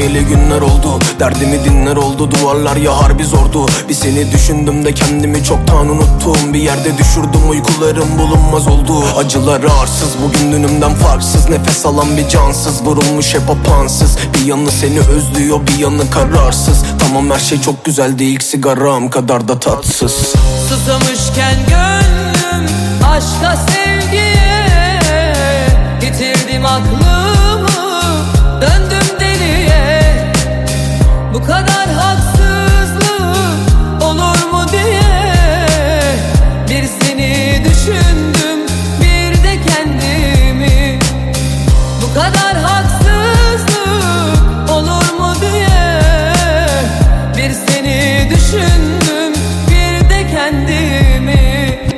dönmeyeli günler oldu. Derdimi dinler oldu, duvarlar ya harbi zordu. Bir seni düşündüm de kendimi çoktan unuttum. Bir yerde düşürdüm, uykularım bulunmaz oldu. Acıları arsız, bugün dünümden farksız. Nefes alan bir cansız, vurulmuş hep apansız. Bir yanı seni özlüyor, bir yanı kararsız. Tamam her şey çok güzeldi, ilk sigaram kadar da tatsız. Susamışken gönlüm aşka sevgiye, yitirdim aklımı, döndüm deliye. Bu kadar haksızlık olur mu diye bir seni düşündüm, bir de kendimi. Bu kadar haksızlık olur mu diye bir seni düşündüm, bir de kendimi.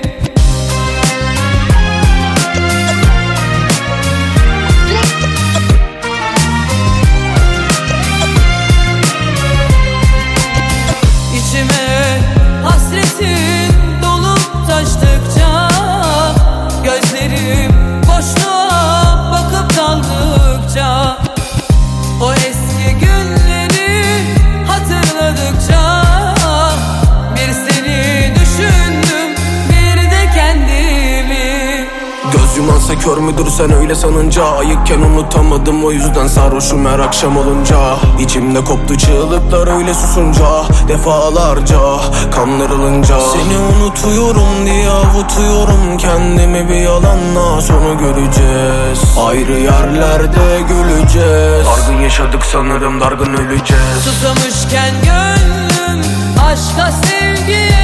İçime hasretin dolup taştıkça, gözlerim boşluğa bakıp daldıkça, o eski günleri hatırladıkça bir seni düşündüm, bir de kendimi. Göz yumansa kör müdür sen öyle sanınca? Ayıkken unutamadım, o yüzden sarhoşum her akşam olunca. İçimde koptu çığlıklar öyle susunca, defalarca kanlarılınca. Seni unutuyorum diye avutuyorum kendimi, bir yalanla sonu göreceğiz. Ayrı yerlerde güleceğiz. Dargın yaşadık sanırım, dargın öleceğiz. Susamışken gönlüm aşka sevgiye,